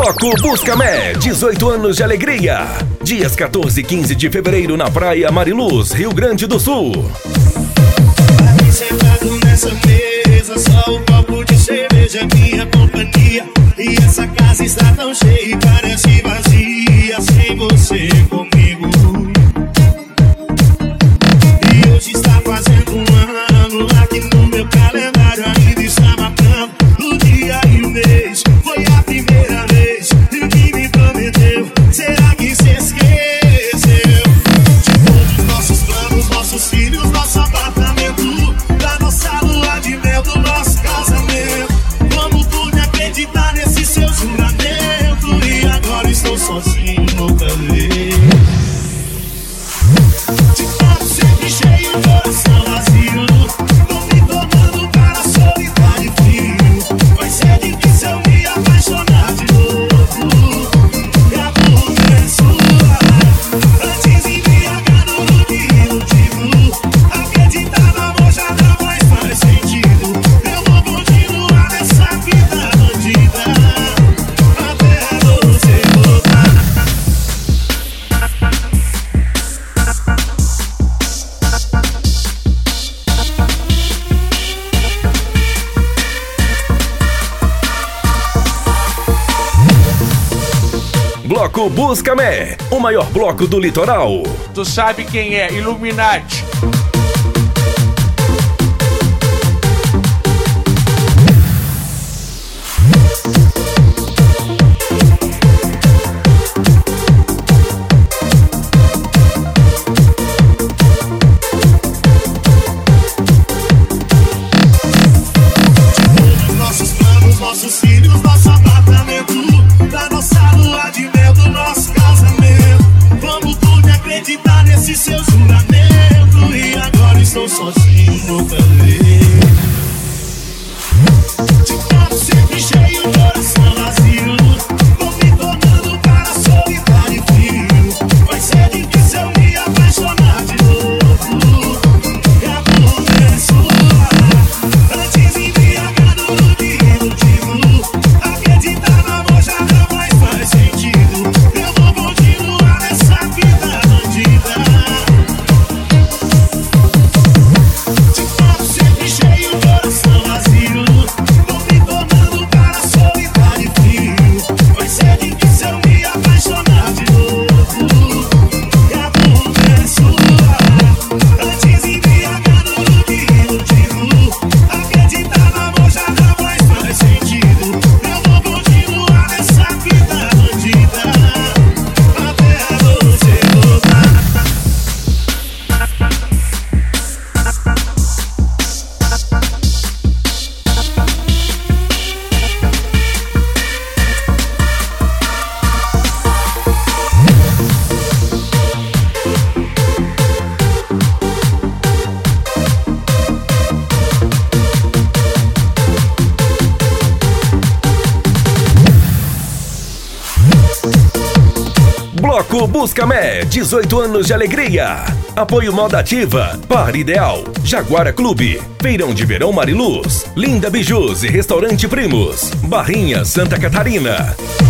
Bloco Buscamé, 18 anos de alegria. Dias 14 e 15 de fevereiro na Praia Mariluz, Rio Grande do Sul. Pra mim sentado nessa mesa, só um copo de cerveja é minha companhia. E essa casa está tão cheia e parece vazia sem você comigo. E hoje está fazendo um ano, aqui no meu calendário ainda está marcando o dia e o mês. Foi a primeira vez que me prometeu. Será que se esqueceu de todos os nossos planos, nossos filhos, nosso apartamento, da nossa lua de mel, do nosso casamento? Como pude acreditar nesse seu juramento? E agora estou sozinho outra vez. De copo sempre cheio, coração vazio, tô me tornando para solitário e frio. Vai ser difícil eu me apaixonar de novo. E a culpa é sua. Antes embriagado no que iludido, acreditar no amor já não faz sentido. Eu vou continuar nessa vida bandida até você voltar. Bloco Buscamé, o maior bloco do litoral. Tu sabe quem é? Illuminati. Nossos planos, nossos filhos, nosso apartamento, da nossa lua de mel, do nosso casamento. Como pude acreditar nesse seu juramento? E agora estou sozinho outra vez. De copo sempre cheio, coração vazio, vou me tornando para solitário e frio. Vai ser difícil eu me apaixonar de novo. E a culpa é sua. Antes embriagado no que iludido, acreditar no amor já não faz sentido. Eu vou continuar nessa vida bandida. De copo sempre cheio, coração vazio, vou me tornando para solitário e frio. Vai ser difícil eu me apaixonar de novo. E a culpa é sua. Antes embriagado no que iludido, acreditar no amor já não faz sentido. Eu vou continuar nessa vida bandida até você voltar. Bloco Buscamé, 18 anos de alegria. Apoio Moda Ativa, Par Ideal, Jaguara Clube, Feirão de Verão Mariluz, Linda Bijus e Restaurante Primos, Barrinha, Santa Catarina.